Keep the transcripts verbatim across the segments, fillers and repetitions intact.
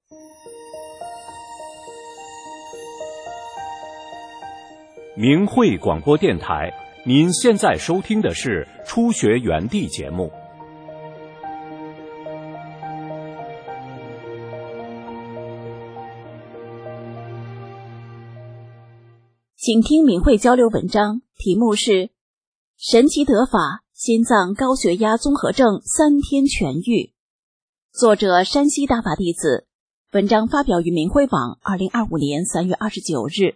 明慧广播电台，您现在收听的是初学园地节目。 请听明慧交流文章，题目是神奇得法，心脏高血压综合症三天痊愈。作者山西大法弟子，文章发表于明慧网二零二五年三月二十九日。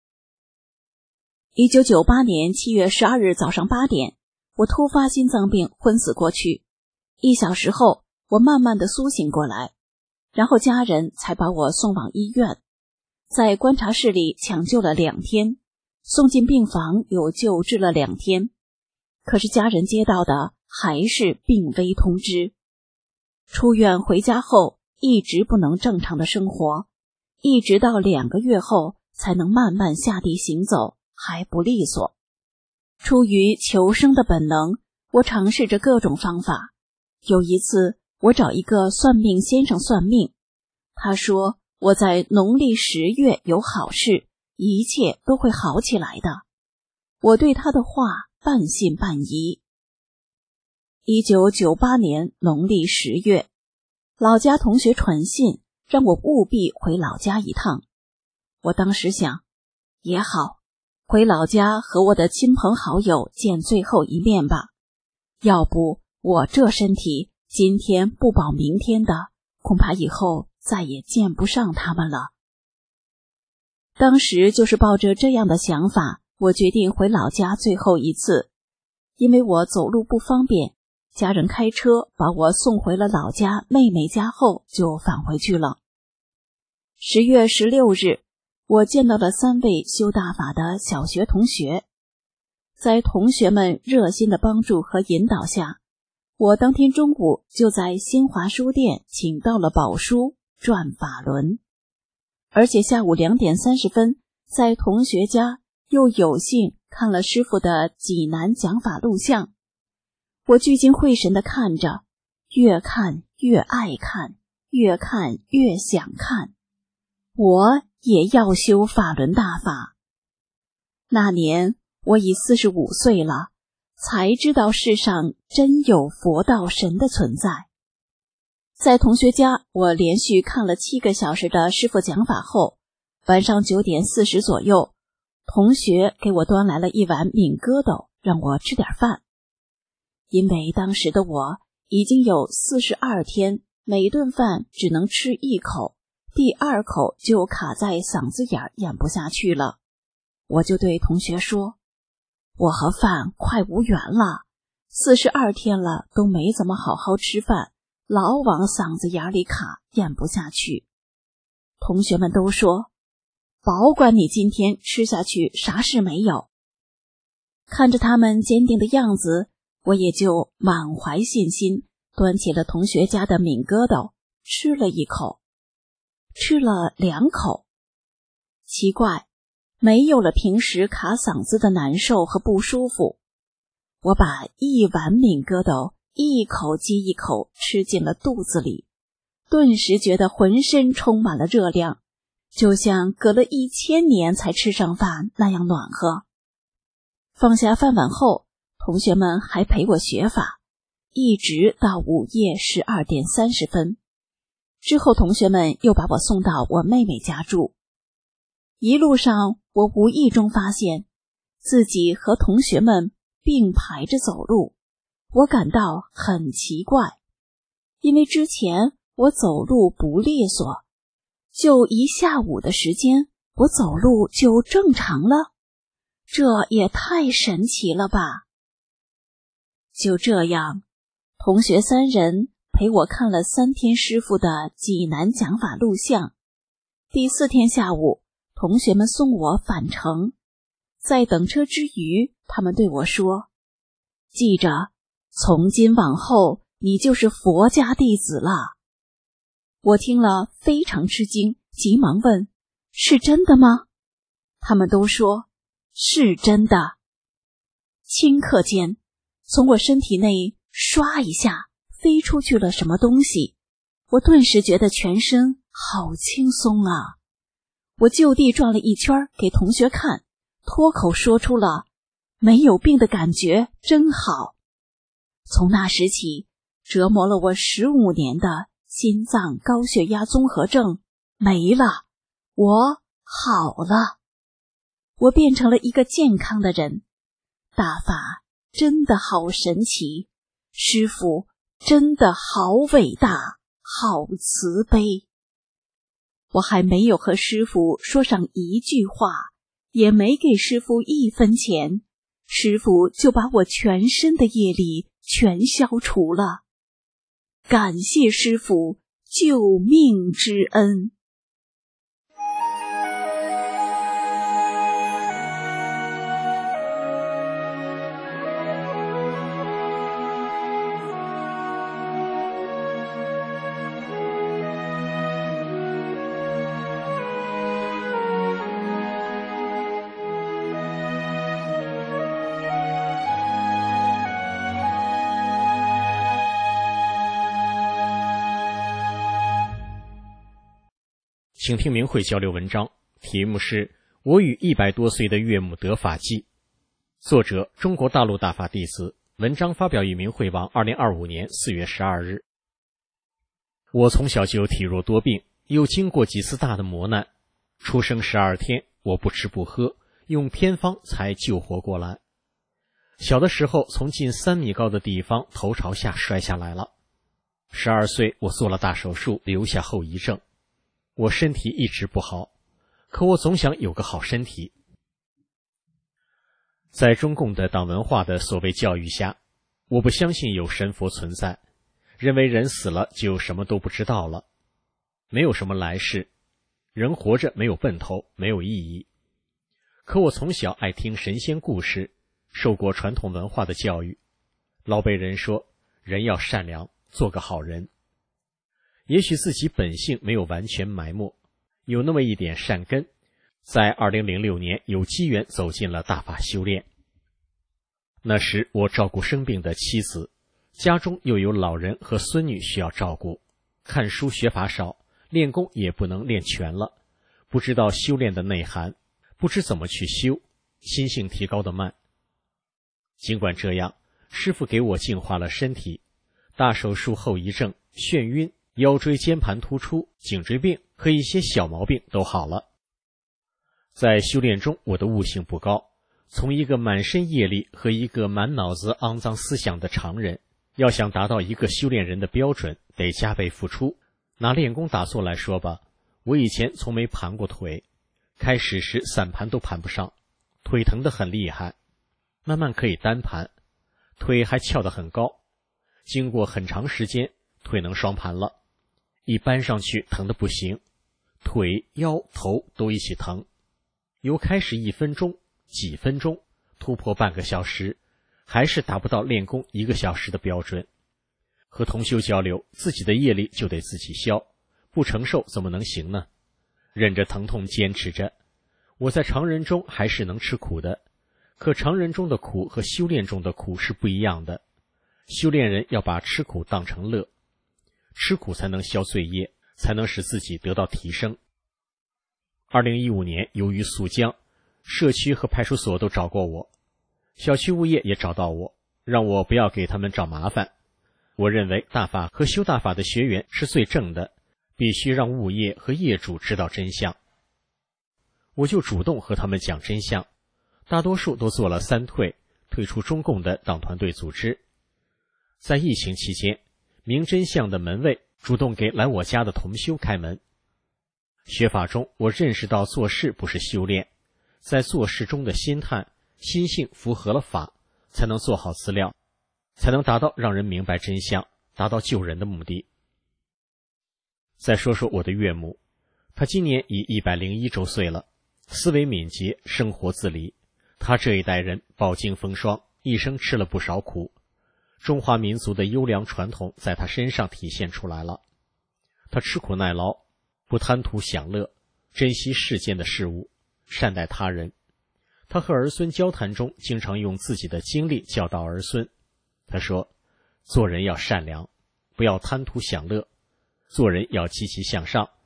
一九九八年七月十二日早上八点，我突发心脏病昏死过去。一小时后，我慢慢的苏醒过来，然后家人才把我送往医院，在观察室里抢救了两天，送进病房又救治了两天。可是家人接到的还是病危通知。出院回家后，一直不能正常的生活，一直到两个月后才能慢慢下地行走，还不利索。出于求生的本能，我尝试着各种方法。有一次，我找一个算命先生算命，他说我在农历十月有好事，一切都会好起来的。我对他的话半信半疑。一九九八年农历十月，老家同学传信让我务必回老家一趟。我当时想，也好，回老家和我的亲朋好友见最后一面吧。要不我这身体今天不保明天的，恐怕以后再也见不上他们了。当时就是抱着这样的想法，我决定回老家最后一次。因为我走路不方便，家人开车把我送回了老家妹妹家后就返回去了。十月十六日，我见到了三位修大法的小学同学。在同学们热心的帮助和引导下，我当天中午就在新华书店请到了宝书转法轮，而且下午两点三十分在同学家又有幸看了师父的济南讲法录像。我聚精会神地看着，越看越爱看，越看越想看。我也要修法轮大法。那年我已四十五岁了，才知道世上真有佛道神的存在。在同学家，我连续看了七个小时的师父讲法后，晚上九点四十左右，同学给我端来了一碗敏疙瘩，让我吃点饭。因为当时的我已经有四十二天每顿饭只能吃一口，第二口就卡在嗓子眼儿咽不下去了。我就对同学说，我和饭快无缘了，四十二天了都没怎么好好吃饭，老往嗓子眼里卡，咽不下去。同学们都说，保管你今天吃下去啥事没有。看着他们坚定的样子，我也就满怀信心，端起了同学家的敏疙瘩，吃了一口，吃了两口。奇怪，没有了平时卡嗓子的难受和不舒服。我把一碗敏疙瘩一口接一口吃进了肚子里，顿时觉得浑身充满了热量，就像隔了一千年才吃上饭那样暖和。放下饭碗后，同学们还陪我学法，一直到午夜十二点三十分。之后同学们又把我送到我妹妹家住。一路上我无意中发现自己和同学们并排着走路，我感到很奇怪，因为之前我走路不利索，就一下午的时间我走路就正常了，这也太神奇了吧。就这样，同学三人陪我看了三天师父的济南讲法录像。第四天下午，同学们送我返程，在等车之余，他们对我说，记着，从今往后你就是佛家弟子了。我听了非常吃惊，急忙问，是真的吗？他们都说是真的。顷刻间，从我身体内唰一下飞出去了什么东西，我顿时觉得全身好轻松啊！我就地转了一圈给同学看，脱口说出了没有病的感觉真好。从那时起，折磨了我十五年的心脏高血压综合症没了，我好了，我变成了一个健康的人。大法真的好神奇，师父真的好伟大，好慈悲。我还没有和师父说上一句话，也没给师父一分钱，师父就把我全身的业力全消除了。感谢师父救命之恩。 请听明慧交流文章，题目是《我与一百多岁的岳母得法记》，作者中国大陆大法弟子，文章发表于明慧网二零二五年四月十二日。我从小就体弱多病，又经过几次大的磨难，出生十二天，我不吃不喝，用偏方才救活过来。小的时候从近三米高的地方头朝下摔下来了。十二岁我做了大手术，留下后遗症。我身体一直不好，可我总想有个好身体。在中共的党文化的所谓教育下，我不相信有神佛存在，认为人死了就什么都不知道了，没有什么来世，人活着没有奔头，没有意义。可我从小爱听神仙故事，受过传统文化的教育，老辈人说人要善良，做个好人。也许自己本性没有完全埋没，有那么一点善根，在二零零六年有机缘走进了大法修炼。那时我照顾生病的妻子，家中又有老人和孙女需要照顾，看书学法少，练功也不能练全了，不知道修炼的内涵，不知怎么去修，心性提高的慢。尽管这样，师父给我净化了身体，大手术后遗症、眩晕、腰椎间盘突出、颈椎病和一些小毛病都好了。在修炼中，我的悟性不高，从一个满身业力和一个满脑子肮脏思想的常人，要想达到一个修炼人的标准，得加倍付出。拿练功打坐来说吧，我以前从没盘过腿，开始时散盘都盘不上，腿疼得很厉害，慢慢可以单盘，腿还翘得很高，经过很长时间，腿能双盘了。一搬上去疼得不行，腿、腰、头都一起疼。由开始一分钟、几分钟，突破半个小时，还是达不到练功一个小时的标准。和同修交流，自己的业力就得自己消，不承受怎么能行呢？忍着疼痛坚持着。我在常人中还是能吃苦的，可常人中的苦和修炼中的苦是不一样的。修炼人要把吃苦当成乐，吃苦才能消罪业，才能使自己得到提升。二零一五年，由于肃江，社区和派出所都找过我，小区物业也找到我，让我不要给他们找麻烦。我认为大法和修大法的学员是最正的，必须让物业和业主知道真相。我就主动和他们讲真相，大多数都做了三退，退出中共的党团队组织。在疫情期间，明真相的门卫主动给来我家的同修开门。学法中，我认识到做事不是修炼，在做事中的心态、心性符合了法，才能做好资料，才能达到让人明白真相，达到救人的目的。再说说我的岳母，她今年已一百零一周岁了，思维敏捷，生活自理。她这一代人饱经风霜，一生吃了不少苦，中华民族的优良传统在她身上体现出来了。她吃苦耐劳，不贪图享乐，珍惜世间的事物，善待他人。她和儿孙交谈中经常用自己的经历教导儿孙。她说，做人要善良，不要贪图享乐，做人要积极向上，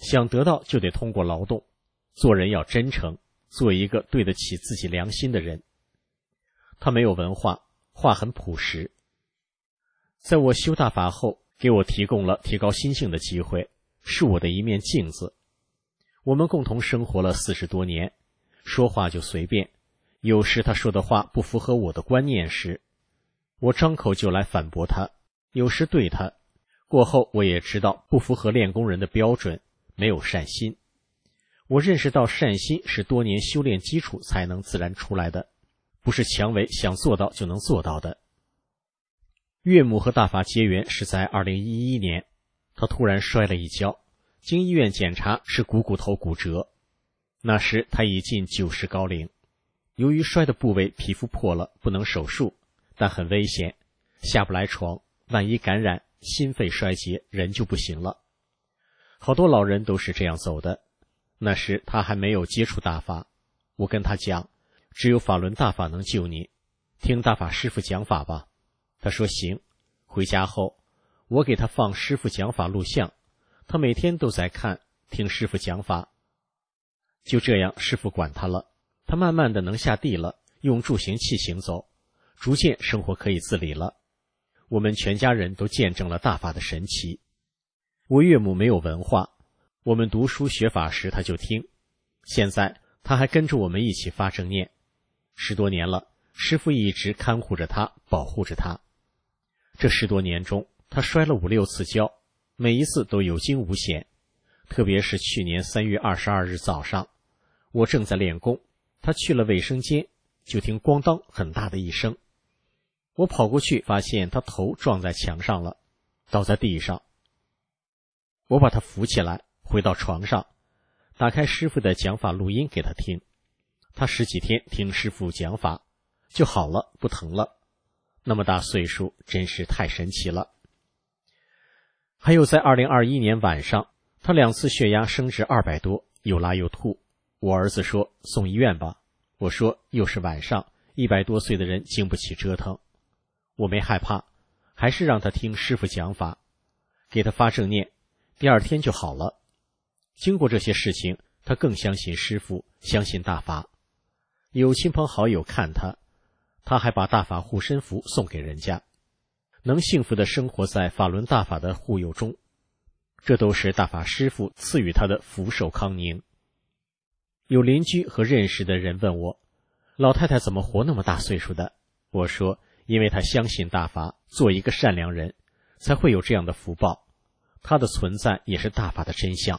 想得到就得通过劳动，做人要真诚，做一个对得起自己良心的人。他没有文化，话很朴实。在我修大法后，给我提供了提高心性的机会，是我的一面镜子。我们共同生活了四十多年，说话就随便，有时他说的话不符合我的观念时，我张口就来反驳他，有时对他。过后我也知道不符合练功人的标准，没有善心。我认识到善心是多年修炼基础才能自然出来的，不是强为想做到就能做到的。岳母和大法结缘是在二零一一年，他突然摔了一跤，经医院检查是股骨头骨折。那时他已近九十高龄，由于摔的部位皮肤破了，不能手术，但很危险，下不来床，万一感染，心肺衰竭，人就不行了。好多老人都是这样走的。那时他还没有接触大法，我跟他讲，只有法轮大法能救你，听大法师父讲法吧。他说行。回家后，我给他放师父讲法录像，他每天都在看，听师父讲法。就这样，师父管他了，他慢慢的能下地了，用助行器行走，逐渐生活可以自理了。我们全家人都见证了大法的神奇。我岳母没有文化，我们读书学法时他就听，现在他还跟着我们一起发正念。十多年了，师父一直看护着他，保护着他。这十多年中，他摔了五六次跤，每一次都有惊无险。特别是去年三月二十二日早上，我正在练功，他去了卫生间，就听咣当很大的一声。我跑过去，发现他头撞在墙上了，倒在地上。我把他扶起来，回到床上，打开师父的讲法录音给他听。他十几天听师父讲法就好了，不疼了。那么大岁数，真是太神奇了。还有在二零二一年晚上，他两次血压升至二百多，又拉又吐。我儿子说送医院吧，我说又是晚上，一百多岁的人经不起折腾。我没害怕，还是让他听师父讲法，给他发正念，第二天就好了。经过这些事情，他更相信师父，相信大法。有亲朋好友看他，他还把大法护身符送给人家，能幸福地生活在法轮大法的护佑中，这都是大法师父赐予他的福寿康宁。有邻居和认识的人问我，老太太怎么活那么大岁数的？我说，因为她相信大法，做一个善良人，才会有这样的福报。她的存在也是大法的真相。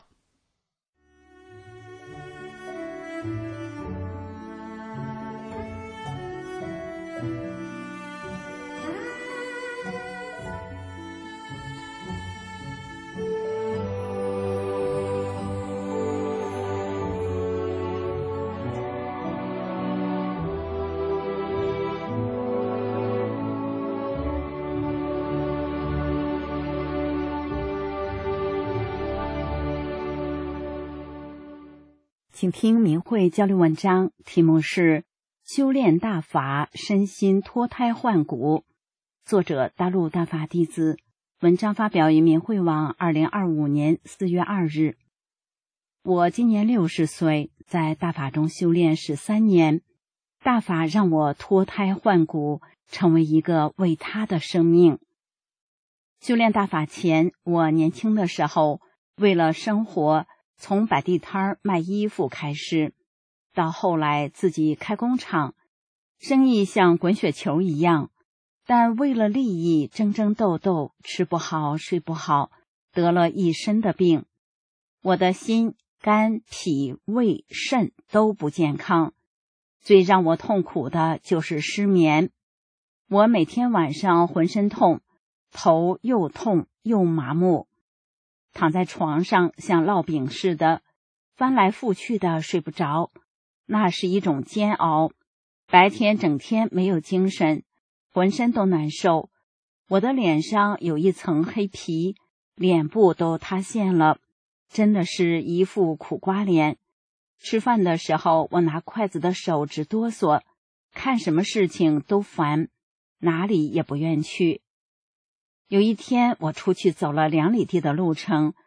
请听明慧交流文章，题目是修炼大法，身心脱胎换骨，作者大陆大法弟子，文章发表于明慧网二零二五年四月二日。我今年六十岁，在大法中修炼十三年，大法让我脱胎换骨，成为一个为他的生命。修炼大法前，我年轻的时候，为了生活，从摆地摊卖衣服开始，到后来自己开工厂，生意像滚雪球一样，但为了利益争争斗斗，吃不好睡不好，得了一身的病。我的心、肝、脾、胃、肾都不健康，最让我痛苦的就是失眠。我每天晚上浑身痛，头又痛又麻木，躺在床上像烙饼似的，翻来覆去的睡不着，那是一种煎熬。白天整天没有精神，浑身都难受。我的脸上有一层黑皮，脸部都塌陷了，真的是一副苦瓜脸。吃饭的时候，我拿筷子的手直哆嗦，看什么事情都烦，哪里也不愿去。有一天，我出去走了两里地的路程，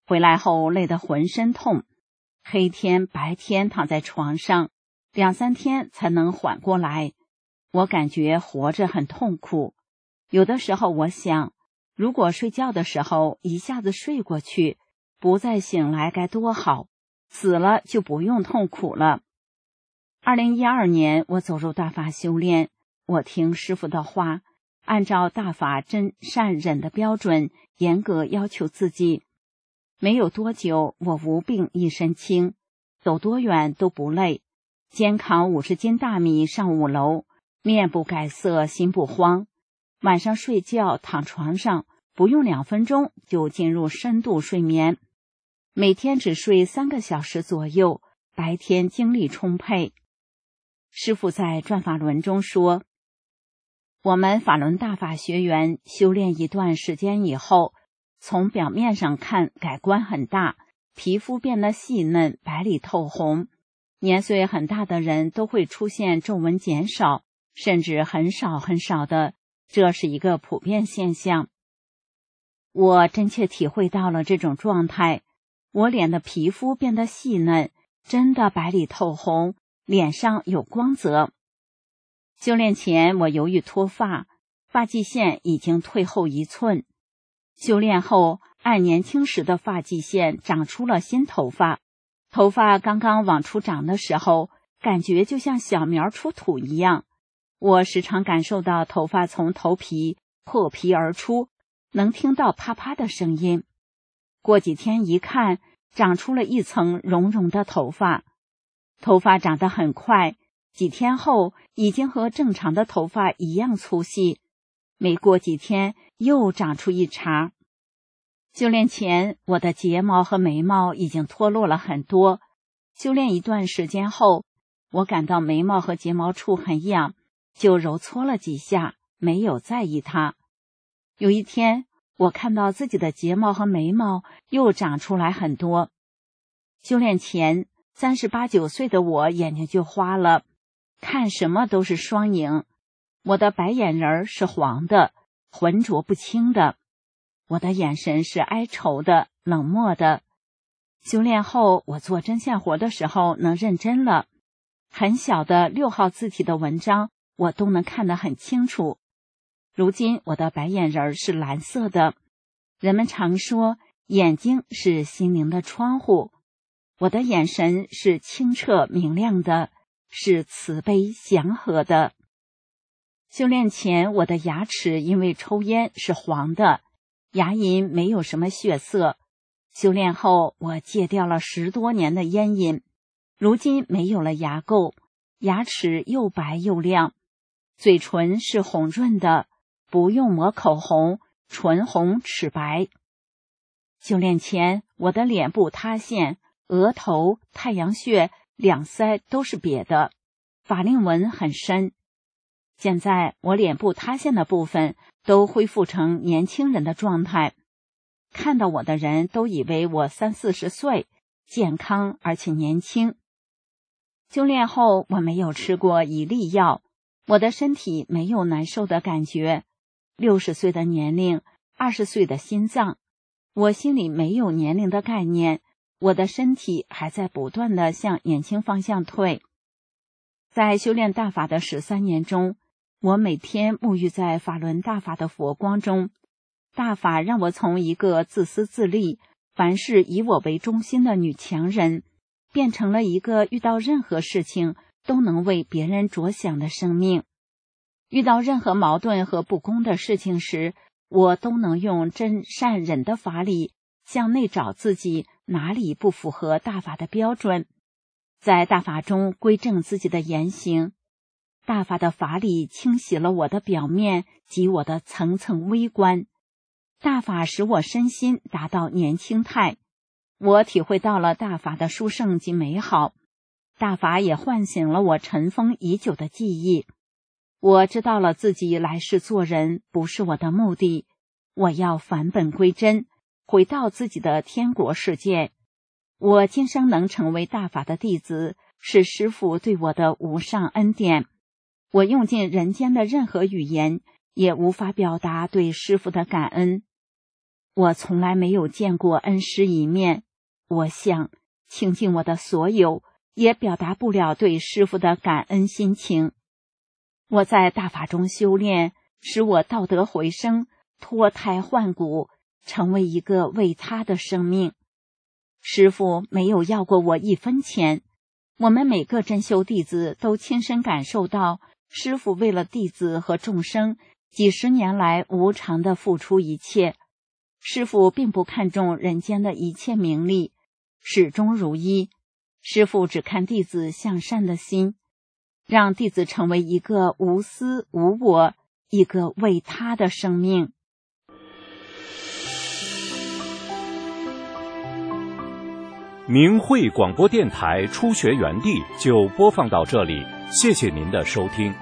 回来后累得浑身痛，黑天白天躺在床上，两三天才能缓过来。我感觉活着很痛苦，有的时候我想，如果睡觉的时候一下子睡过去，不再醒来该多好，死了就不用痛苦了。二零一二年，我走入大法修炼，我听师父的话，按照大法真善忍的标准，严格要求自己。没有多久，我无病一身轻，走多远都不累，肩扛五十斤大米上五楼，面不改色，心不慌。晚上睡觉躺床上，不用两分钟就进入深度睡眠，每天只睡三个小时左右，白天精力充沛。师父在转法轮中说，我们法轮大法学员修炼一段时间以后，从表面上看改观很大，皮肤变得细嫩，白里透红，年岁很大的人都会出现皱纹减少，甚至很少很少的，这是一个普遍现象。我真切体会到了这种状态，我脸的皮肤变得细嫩，真的白里透红，脸上有光泽。修炼前我由于脱发，发际线已经退后一寸，修炼后按年轻时的发际线长出了新头发，头发刚刚往出长的时候，感觉就像小苗出土一样，我时常感受到头发从头皮破皮而出，能听到啪啪的声音。过几天一看，长出了一层绒绒的头发，头发长得很快，几天后已经和正常的头发一样粗细，没过几天又长出一茬。修炼前，我的睫毛和眉毛已经脱落了很多，修炼一段时间后，我感到眉毛和睫毛处很痒，就揉搓了几下，没有在意它。有一天，我看到自己的睫毛和眉毛又长出来很多。修炼前，三十八九岁的我眼睛就花了，看什么都是双影。我的白眼仁是黄的，浑浊不清的。我的眼神是哀愁的，冷漠的。修炼后，我做针线活的时候能认真了，很小的六号字体的文章我都能看得很清楚。如今我的白眼仁是蓝色的。人们常说眼睛是心灵的窗户，我的眼神是清澈明亮的，是慈悲祥和的。修炼前，我的牙齿因为抽烟是黄的，牙龈没有什么血色。修炼后，我戒掉了十多年的烟瘾，如今没有了牙垢，牙齿又白又亮，嘴唇是红润的，不用抹口红，唇红齿白。修炼前，我的脸部塌陷，额头、太阳穴、两腮都是瘪的，法令纹很深。现在我脸部塌陷的部分都恢复成年轻人的状态，看到我的人都以为我三四十岁，健康而且年轻。修炼后，我没有吃过一粒药，我的身体没有难受的感觉。六十岁的年龄，二十岁的心脏，我心里没有年龄的概念，我的身体还在不断的向年轻方向退。在修炼大法的十三年中，我每天沐浴在法轮大法的佛光中，大法让我从一个自私自利、凡事以我为中心的女强人，变成了一个遇到任何事情都能为别人着想的生命。遇到任何矛盾和不公的事情时，我都能用真善忍的法理向内找自己哪里不符合大法的标准，在大法中归正自己的言行。大法的法理清洗了我的表面及我的层层微观，大法使我身心达到年轻态。我体会到了大法的殊胜及美好，大法也唤醒了我尘封已久的记忆。我知道了自己来世做人不是我的目的，我要返本归真，回到自己的天国世界。我今生能成为大法的弟子，是师父对我的无上恩典。我用尽人间的任何语言，也无法表达对师父的感恩。 我从来没有见过恩师一面，我想倾尽我的所有，也表达不了对师父的感恩心情。我在大法中修炼，使我道德回升，脱胎换骨，成为一个为他的生命。师父没有要过我一分钱，我们每个真修弟子都亲身感受到师父为了弟子和众生几十年来无偿的付出一切。师父并不看重人间的一切名利，始终如一。师父只看弟子向善的心，让弟子成为一个无私无我、一个为他的生命。 明慧广播电台初学园地就播放到这里，谢谢您的收听。